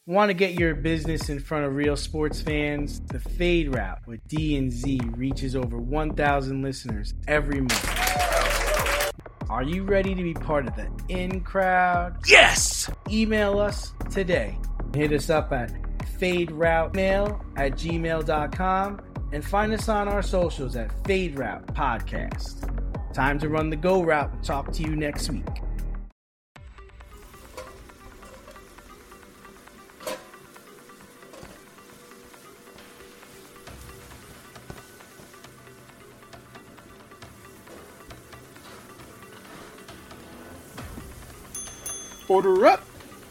Want to get your business in front of real sports fans? The Fade Route with D and Z reaches over 1,000 listeners every month. Are you ready to be part of the in crowd? Yes! Email us today. Hit us up at faderoutemail@gmail.com and find us on our socials at Fade Route Podcast. Time to run the go route and talk to you next week. Order up.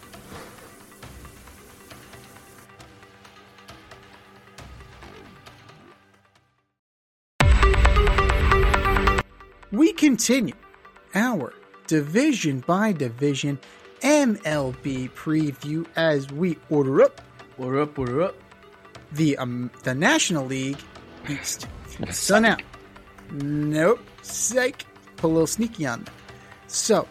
We continue our division by division MLB preview as we order up the National League East. Sun out. Nope. Psych. Put a little sneaky on them. So,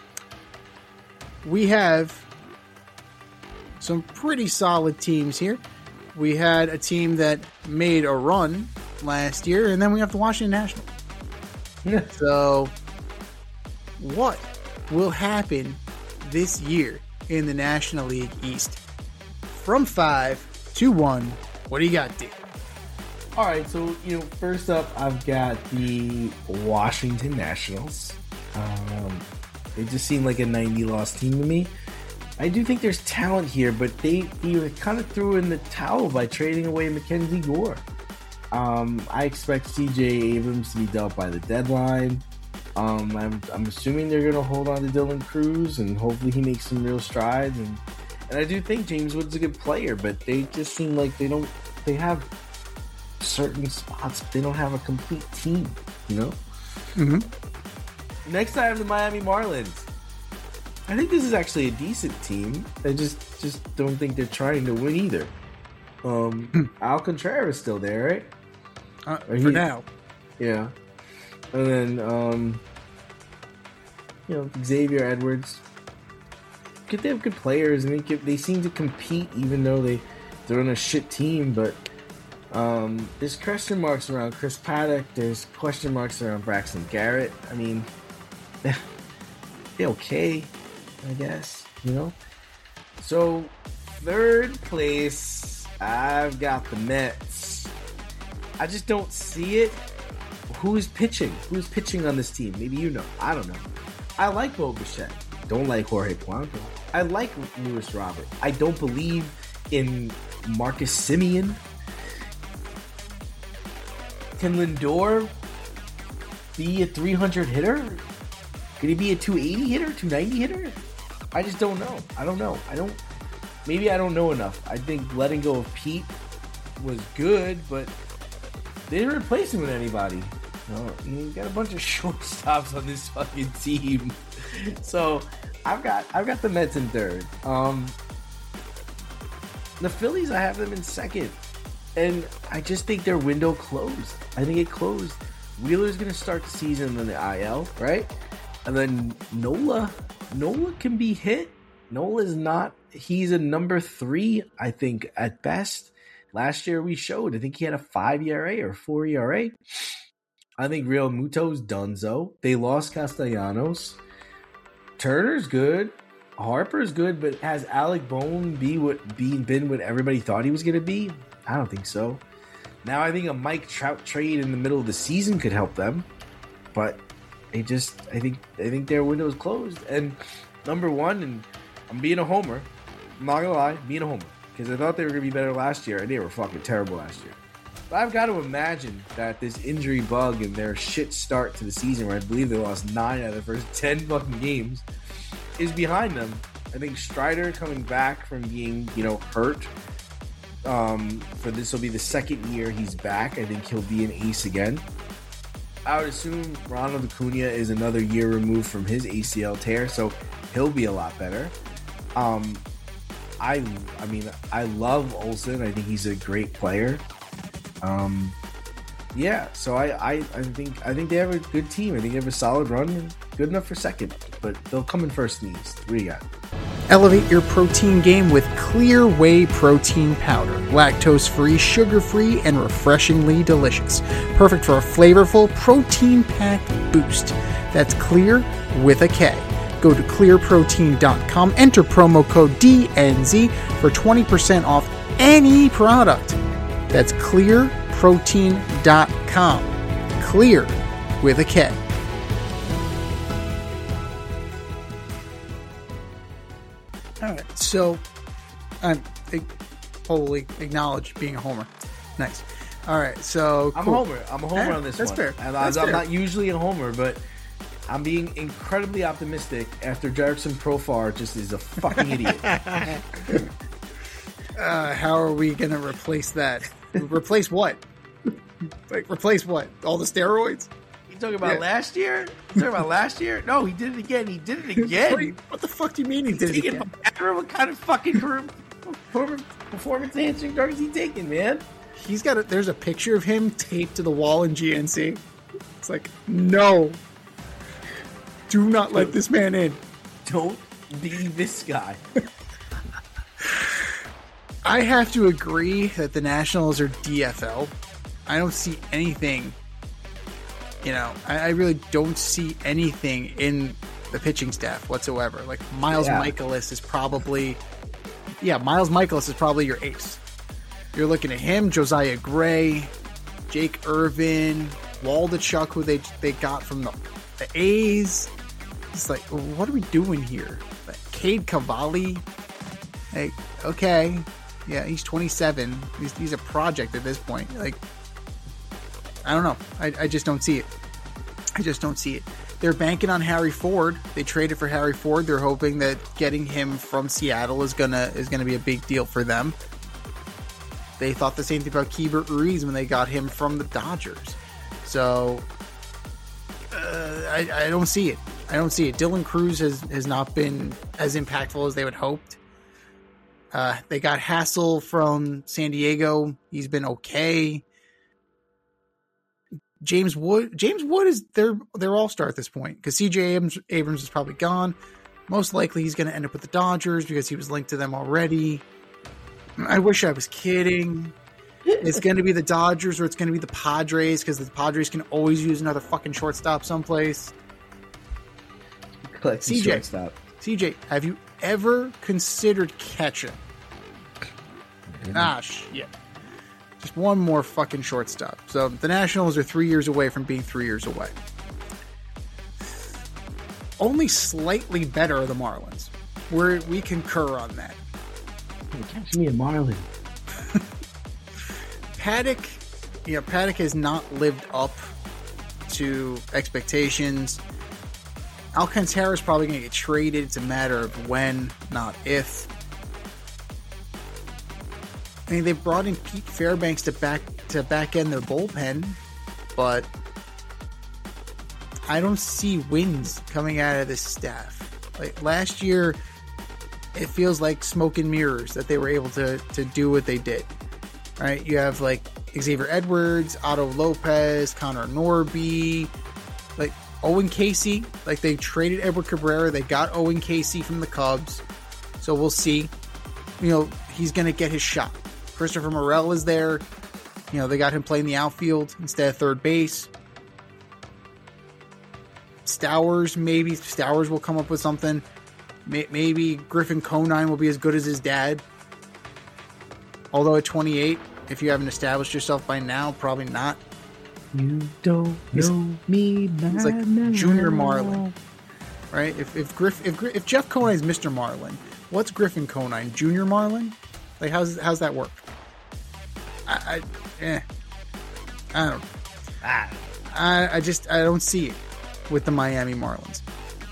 we have some pretty solid teams here. We had a team that made a run last year, and then we have the Washington Nationals. So, what will happen this year in the National League East? From 5 to 1, what do you got, D? All right, so, first up, I've got the Washington Nationals. They just seem like a 90-loss team to me. I do think there's talent here, but they kind of threw in the towel by trading away Mackenzie Gore. I expect C.J. Abrams to be dealt by the deadline. I'm assuming they're going to hold on to Dylan Cruz, and hopefully he makes some real strides. And I do think James Wood's a good player, but they just seem like they have certain spots, but they don't have a complete team, Mm-hmm. Next, I have the Miami Marlins. I think this is actually a decent team. I just don't think they're trying to win either. Al Contreras is still there, right? For now. Yeah. And then, Xavier Edwards. They have good players, and they seem to compete even though they're on a shit team, but there's question marks around Chris Paddock. There's question marks around Braxton Garrett. I mean, they're okay, I guess, So, third place, I've got the Mets. I just don't see it. Who's pitching? Who's pitching on this team? Maybe you know. I don't know. I like Bo Bichette. Don't like Jorge Polanco. I like Luis Robert. I don't believe in Marcus Semien. Can Lindor be a 300 hitter? Could he be a 280 hitter, 290 hitter? I just don't know. I don't know. Maybe I don't know enough. I think letting go of Pete was good, but they didn't replace him with anybody. You got a bunch of shortstops on this fucking team. So I've got the Mets in third. The Phillies, I have them in second. And I just think their window closed. I think it closed. Wheeler's going to start the season in the IL, right? And then Nola can be hit. Nola's not. He's a number 3, I think, at best. Last year we showed. I think he had a 5 ERA or 4 ERA. I think Real Muto's donezo. They lost Castellanos. Turner's good. Harper's good, but has Alec Bohm been what everybody thought he was going to be? I don't think so. Now I think a Mike Trout trade in the middle of the season could help them, but I think their window is closed. And number 1, and I'm being a homer. I'm not gonna lie, being a homer, because I thought they were gonna be better last year, and they were fucking terrible last year. But I've got to imagine that this injury bug and their shit start to the season, where I believe they lost 9 out of the first 10 fucking games, is behind them. I think Strider coming back from being, hurt. For this will be the second year he's back. I think he'll be an ace again. I would assume Ronald Acuna is another year removed from his ACL tear, so he'll be a lot better. I love Olsen. I think he's a great player. So I think they have a good team. I think they have a solid run and good enough for second, but they'll come in first in the East. What do you got? Elevate your protein game with Clear Whey Protein Powder. Lactose-free, sugar-free, and refreshingly delicious. Perfect for a flavorful, protein-packed boost. That's Clear with a K. Go to clearprotein.com, enter promo code DNZ for 20% off any product. That's clearprotein.com. Clear with a K. All right, so I totally acknowledge being a homer. Nice. All right, so I'm cool. a homer. I'm a homer on this that's one. Fair. And that's I'm fair. not usually a homer, but I'm being incredibly optimistic after Jerickson Profar just is a fucking idiot. How are we going to replace that? Replace what? Replace what? All the steroids? You talking about last year? You talking about last year? No, he did it again. He did it again. What the fuck do you mean he did it again? What kind of fucking performance enhancing drugs is he taking, man? He's got there's a picture of him taped to the wall in GNC. It's like, no. Do not let this man in. Don't be this guy. I have to agree that the Nationals are DFL. I don't see anything, I really don't see anything in the pitching staff whatsoever. Like Miles Michaelis is probably your ace. You're looking at him, Josiah Gray, Jake Irvin, Waldachuk, who they got from the A's. It's like, what are we doing here? Like, Cade Cavalli, like, okay, yeah, he's 27. He's a project at this point. Like, I don't know. I just don't see it. They're banking on Harry Ford. They traded for Harry Ford. They're hoping that getting him from Seattle is gonna be a big deal for them. They thought the same thing about Keibert Ruiz when they got him from the Dodgers. So I don't see it. Dylan Cruz has not been as impactful as they would hoped. They got Hassel from San Diego. He's been okay. James Wood is their all-star at this point because CJ Abrams is probably gone. Most likely he's going to end up with the Dodgers because he was linked to them already. I wish I was kidding. It's going to be the Dodgers or it's going to be the Padres because the Padres can always use another fucking shortstop someplace. CJ, have you ever considered catching? Shit. Just one more fucking shortstop. So the Nationals are 3 years away from being 3 years away. Only slightly better are the Marlins. We concur on that. Catch me a Marlin. Paddock has not lived up to expectations. Alcantara is probably going to get traded. It's a matter of when, not if. I mean, they brought in Pete Fairbanks to back end their bullpen, but I don't see wins coming out of this staff. Like last year, it feels like smoke and mirrors that they were able to do what they did. Right? You have like Xavier Edwards, Otto Lopez, Connor Norby, like Owen Casey. Like they traded Edward Cabrera, they got Owen Casey from the Cubs, so we'll see. He's going to get his shot. Christopher Morel is there. They got him playing the outfield instead of third base. Stowers will come up with something. Maybe Griffin Conine will be as good as his dad. Although at 28, if you haven't established yourself by now, probably not. You don't know me. It's like Junior Marlin, right? If Jeff Conine is Mr. Marlin, what's Griffin Conine? Junior Marlin? Like how's that work? I don't. I don't see it with the Miami Marlins.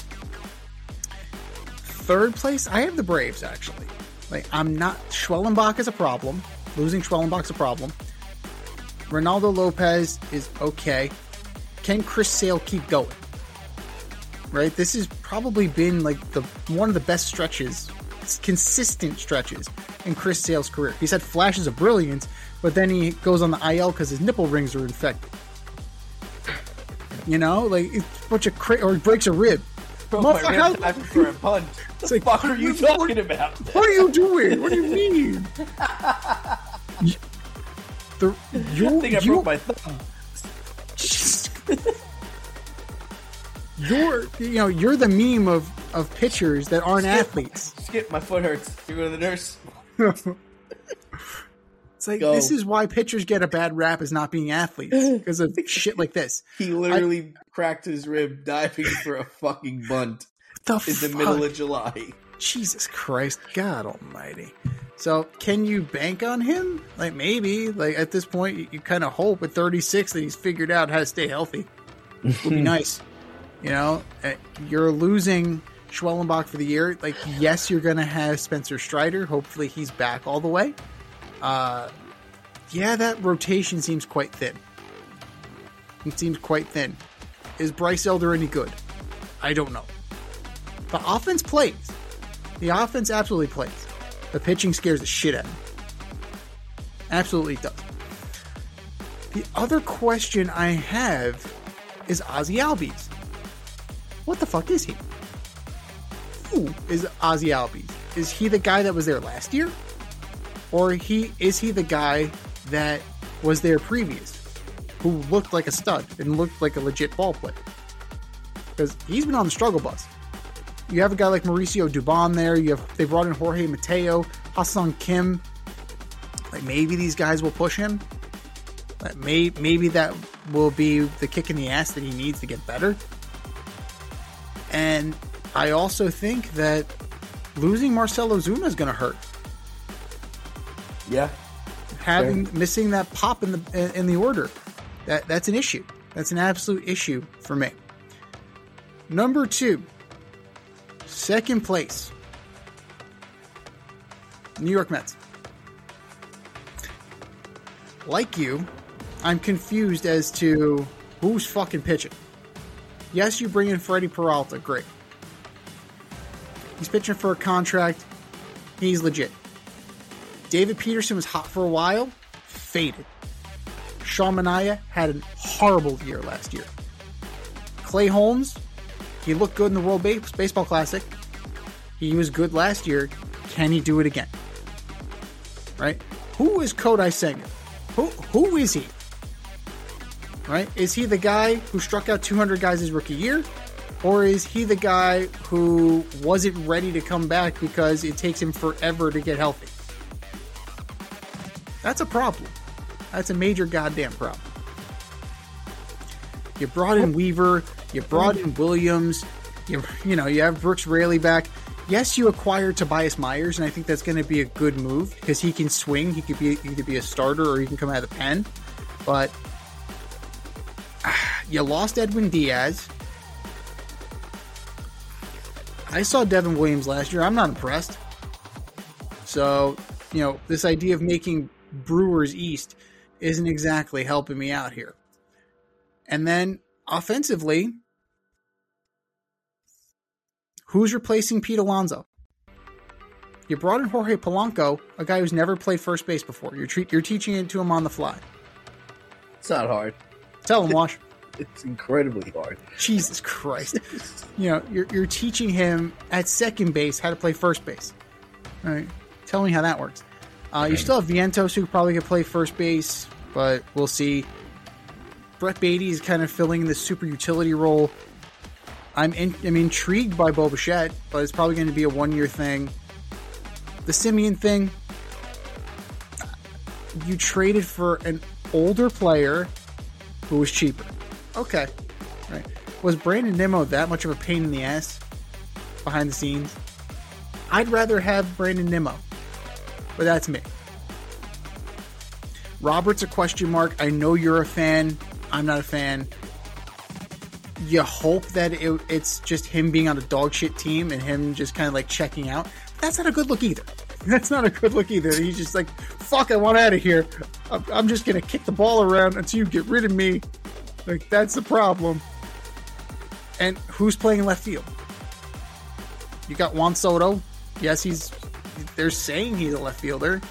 Third place, I have the Braves actually. Like I'm not. Schwellenbach is a problem. Losing Schwellenbach's a problem. Ronaldo Lopez is okay. Can Chris Sale keep going? Right? This has probably been like one of the best stretches, consistent stretches in Chris Sale's career. He's had flashes of brilliance, but then he goes on the IL because his nipple rings are infected. Like it's a bunch of or he breaks a rib. Bro, my rib diving for a bunt. What the fuck are you talking about? What are you doing? What do you mean? I think I broke my thumb. You're the meme of pitchers that aren't athletes. Skip, my foot hurts. You go to the nurse. It's like, this is why pitchers get a bad rap as not being athletes, because of shit like this. He literally cracked his rib diving for a fucking bunt in the middle of July. Jesus Christ, God almighty. So, can you bank on him? Like, maybe. Like, at this point, you kind of hope at 36 that he's figured out how to stay healthy. It would be nice. You know, you're losing Schwellenbach for the year. Like, yes, you're going to have Spencer Strider. Hopefully he's back all the way. Yeah, that rotation seems quite thin. It seems quite thin. Is Bryce Elder any good? I don't know. The offense plays. The offense absolutely plays. The pitching scares the shit out of me. Absolutely does. The other question I have is Ozzie Albies. What the fuck is he? Who is Ozzie Albies? Is he the guy that was there last year? Or is he the guy that was there previous, who looked like a stud and looked like a legit ball player? Because he's been on the struggle bus. You have a guy like Mauricio Dubon there. They brought in Jorge Mateo, Ha-Seong Kim. Like, maybe these guys will push him. Like, maybe that will be the kick in the ass that he needs to get better. And I also think that losing Marcell Ozuna is going to hurt. Yeah, missing that pop in the order, that's an issue. That's an absolute issue for me. Number 2, second place, New York Mets. Like you, I'm confused as to who's fucking pitching. Yes, you bring in Freddie Peralta, great. He's pitching for a contract. He's legit. David Peterson was hot for a while, faded. Sean Manaea had a horrible year last year. Clay Holmes, he looked good in the World Baseball Classic. He was good last year. Can he do it again? Right? Who is Kodai Senga? Who is he? Right? Is he the guy who struck out 200 guys his rookie year? Or is he the guy who wasn't ready to come back because it takes him forever to get healthy? That's a problem. That's a major goddamn problem. You brought in Weaver. You brought in Williams. You have Brooks Raley back. Yes, you acquired Tobias Myers, and I think that's going to be a good move because he can swing. He could be a starter or he can come out of the pen. But you lost Edwin Diaz. I saw Devin Williams last year. I'm not impressed. So, this idea of making Brewers East isn't exactly helping me out here. And then offensively, who's replacing Pete Alonso? You brought in Jorge Polanco, a guy who's never played first base before. You're teaching it to him on the fly. It's not hard. Tell him, Wash. It's incredibly hard. Jesus Christ. You're teaching him at second base how to play first base. All right. Tell me how that works. You still have Vientos, who probably could play first base, but we'll see. Brett Beatty is kind of filling the super utility role. I'm intrigued by Bo Bichette, but it's probably going to be a one-year thing. The Simeon thing, you traded for an older player who was cheaper. Okay. Right. Was Brandon Nimmo that much of a pain in the ass behind the scenes? I'd rather have Brandon Nimmo, but that's me. Robert's a question mark. I know you're a fan. I'm not a fan. You hope that it's just him being on a dog shit team and him just kind of like checking out. But that's not a good look either. That's not a good look either. He's just like, fuck, I want out of here. I'm just going to kick the ball around until you get rid of me. Like, that's the problem. And who's playing in left field? You got Juan Soto. Yes, they're saying he's a left fielder.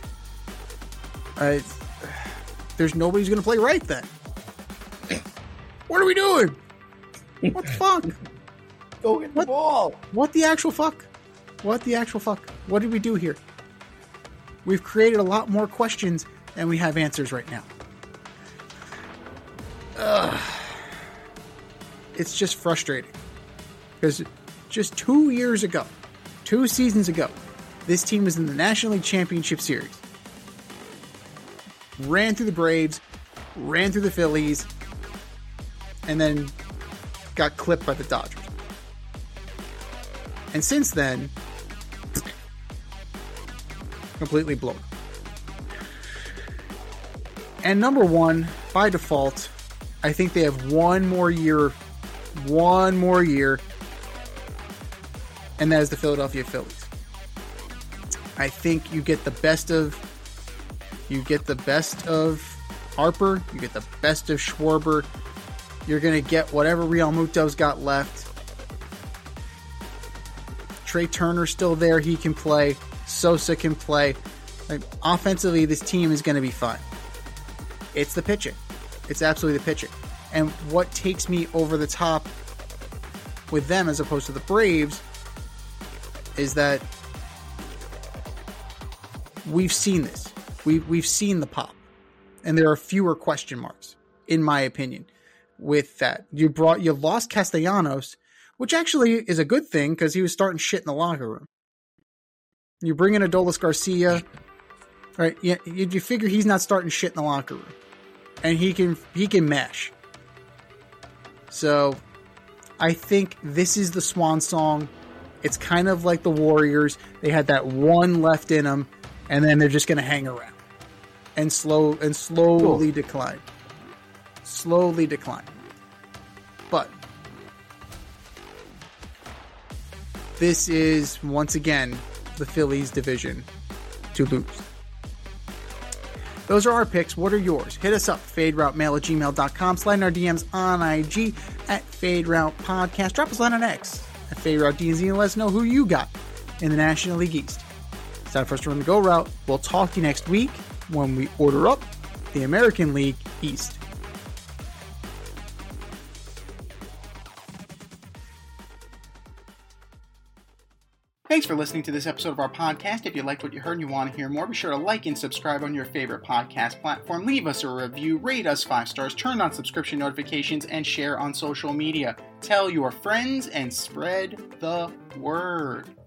There's nobody who's going to play right then. What are we doing? What the fuck? Go get the ball. What the actual fuck? What the actual fuck? What did we do here? We've created a lot more questions than we have answers right now. It's just frustrating. Because just 2 seasons ago, this team was in the National League Championship Series. Ran through the Braves, ran through the Phillies, and then got clipped by the Dodgers. And since then, completely blown. And number one, by default, I think they have one more year, and that is the Philadelphia Phillies. I think you get the best of Harper, you get the best of Schwarber. You're going to get whatever Real Muto's got left. Trey Turner's still there. He can play. Sosa can play. Like, offensively, this team is going to be fine. It's the pitching. It's absolutely the pitching. And what takes me over the top with them as opposed to the Braves is that we've seen this. We've seen the pop. And there are fewer question marks, in my opinion, with that. You lost Castellanos, which actually is a good thing because he was starting shit in the locker room. You bring in Adolis Garcia, right? Yeah, you figure he's not starting shit in the locker room, and he can mash. So, I think this is the swan song. It's kind of like the Warriors. They had that one left in them, and then they're just going to hang around and slowly decline. Slowly decline. But this is, once again, the Phillies division to lose. Those are our picks. What are yours? Hit us up, faderoutemail@gmail.com. Slide in our DMs on IG @FadeRoutePodcast. Drop us a line on X @FadeRouteDNZ and let us know who you got in the National League East. It's time for us to run the go route. We'll talk to you next week when we order up the American League East. Thanks for listening to this episode of our podcast. If you liked what you heard and you want to hear more, be sure to like and subscribe on your favorite podcast platform. Leave us a review, rate us 5 stars, turn on subscription notifications, and share on social media. Tell your friends and spread the word.